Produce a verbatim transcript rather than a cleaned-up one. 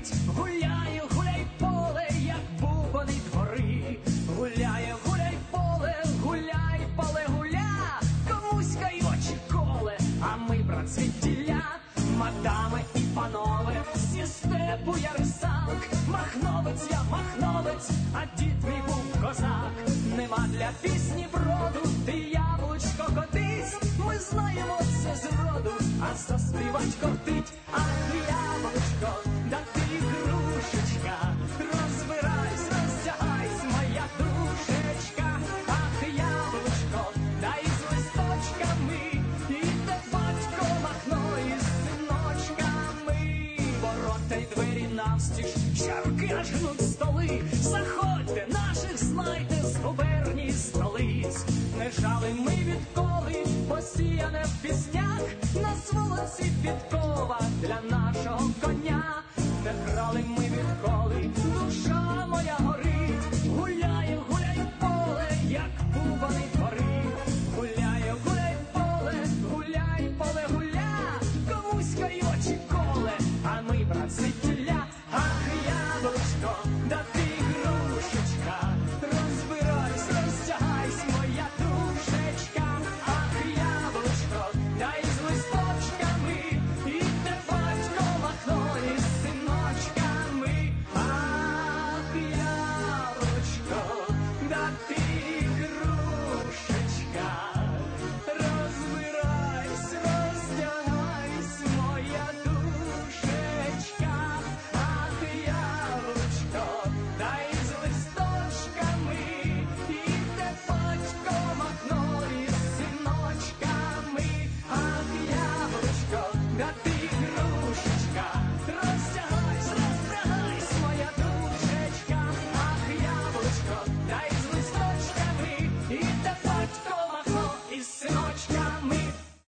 кортить. Гуляє, гуляй поле, як бубони двори. Гуляє, гуляй поле, гуляй поле, гуля. Комусь хай очі коле, а ми, брат, звідтіля. Мадами і панове, зі степу я рисак. Махновець я, махновець, а дід мій був козак. Нема для пісні вроду, ти яблучко котись. Ми знаємо це зроду, а заспівать кортить. Ах, яблучко, да ти грушечка, розбирайсь, роздягайсь, моя душечка. Ах, яблучко, да із листочками, і те батько махно із синочками. Ворота й двері навстіж, чарки аж гнуть столи. Заходьте, наших знайте з губернії столиць. Не жали ми відколи, посіяне в піснях, нас вулиці під